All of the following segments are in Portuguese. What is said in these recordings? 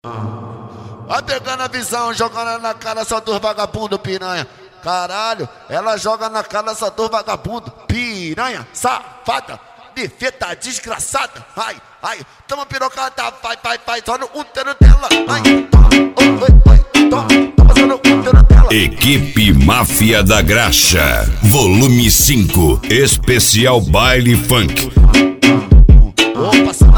Vai pegando a visão, jogando na cara só dos vagabundo, piranha. Caralho, ela joga na cara só dos vagabundo, piranha, safada, defeta, desgraçada. Ai, ai, toma pirocada, vai, só no útero dela. Ai, toma só no útero dela. Equipe Máfia da Graxa, volume 5, especial baile funk. Passando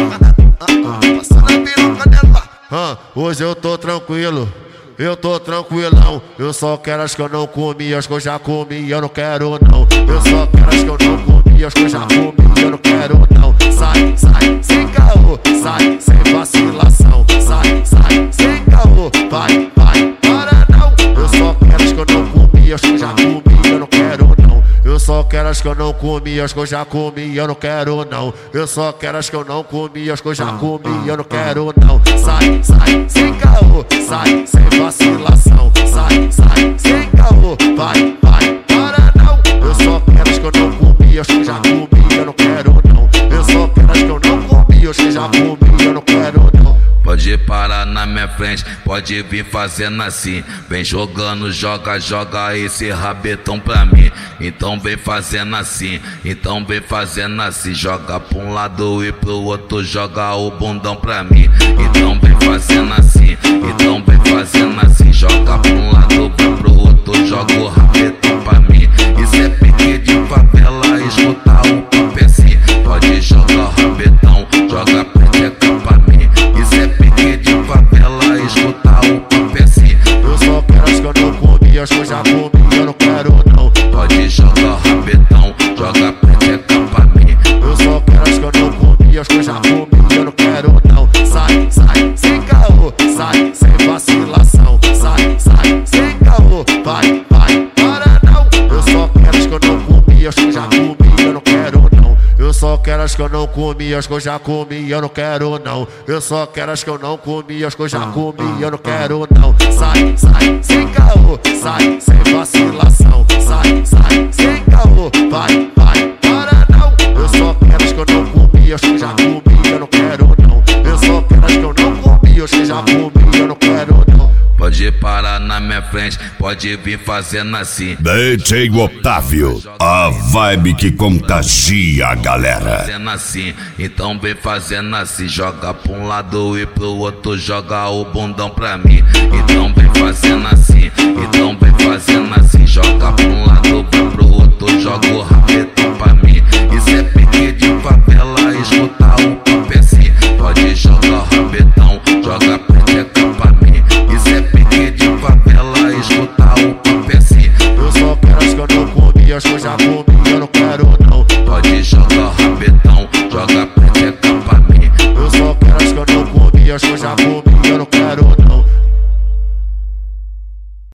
a piroca dela. Hoje eu tô tranquilo, eu tô tranquilão. Eu só quero as que eu não comi, as que eu já comi, eu não quero não. Eu só quero as que eu não comi, as que eu já comi, eu não quero não. Sai, sem caô, sai, sem vacilação. Sai, sem caô, vai, para não. Eu só quero as que eu não comi, as que eu já comi, eu não quero não. Eu só quero as que eu não comi, as que eu já comi, eu não quero não. Eu só quero as que eu não comi, as que eu já comi, eu não quero não. Sai, sem caô, sai, sem vacilação. Sai, sem caô, vai, para não. Eu só quero as que eu não comi, as que eu já comi, eu não quero não. Eu só quero as que eu não comi, as que eu já comi, eu não quero não. Pode parar na minha frente, pode vir fazendo assim. Vem jogando, joga esse rabetão pra mim. Então vem fazendo assim, joga pra um lado e pro outro, joga o bundão pra mim. Então vem fazendo assim, joga pra um lado, vai pro outro, joga o rabetão pra mim. Isso é pique de favela, escuta o papo assim. Pode jogar o rabetão, joga a peteca pra mim. Isso é pique de favela, escuta o papo assim. Eu só quero as que eu não comi, as que eu já comi, eu não quero não. Pode jogar o rabetão, joga a peteca pra mim. Eu só quero as que eu não comi, as que eu já comi, eu não quero não. Sai, sem caô, sai, sem vacilação. Sai, sem caô, vai, para não. Eu só quero as que eu não comi, as que eu já comi, eu não quero não. Eu só quero as que eu não comi, as que eu já comi, eu não quero não. Eu só quero as que eu não comi, as que eu já comi, eu não quero não. Sai, sem caô, sai, sem vacilação. Sai, sem caô, vai, para não. Eu só quero as que eu não comi, as que eu já comi, eu não quero não. Eu só quero as que eu não comi, as que eu já comi, eu não quero não. Pode parar na minha frente, pode vir fazendo assim. DJ Otávio, a vibe que contagia a galera. Fazendo assim, então vem fazendo assim, joga pra um lado e pro outro, joga o bundão pra mim. Então vem fazendo assim, joga pra um lado, vai pro outro, joga o rabetão pra mim. Isso é pique de favela, escuta o papo assim. Pode jogar o rabetão, joga a peteca pra mim. Isso é pique de favela, escuta o papo assim. Eu só quero as que eu não comi, as que eu já comi, eu não quero não. Pode jogar o rabetão, joga a peteca pra mim. Eu só quero as que eu não comi, as que eu já comi.